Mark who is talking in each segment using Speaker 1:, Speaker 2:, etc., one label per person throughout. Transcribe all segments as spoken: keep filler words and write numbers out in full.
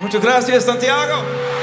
Speaker 1: Muchas gracias, Santiago.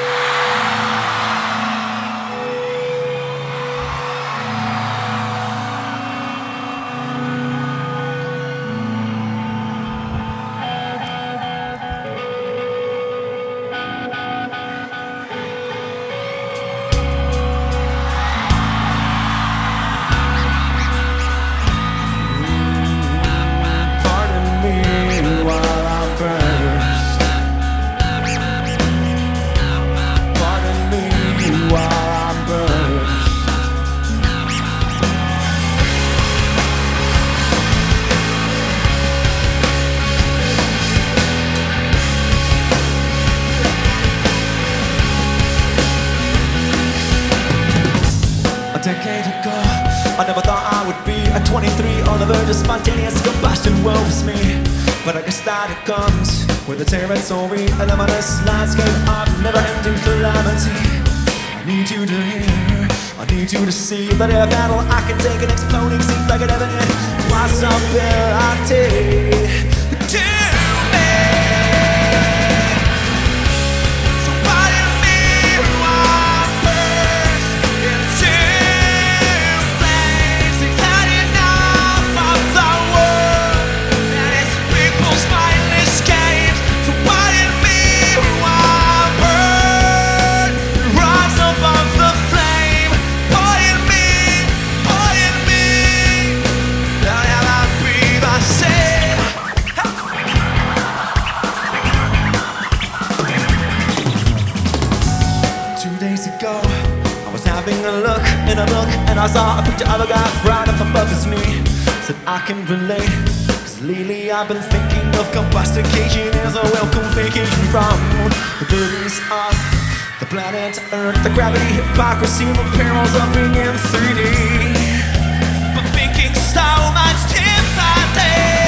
Speaker 2: A decade ago, I never thought I would be at twenty-three on the verge of spontaneous combustion. Woe is me, but I guess that it comes with a territory, a luminous landscape of never-ending calamity. I need you to hear, I need you to see that if at all I can take an exploding seems like an evident possibility to me. Ago, I was having a look in a book and I saw a picture of a guy right up above his knee. Said I can relate, cause lately I've been thinking of combustication as a welcome vacation from the burdens of the planet Earth, the gravity, hypocrisy, the perils of being in three D, but thinking so much differently.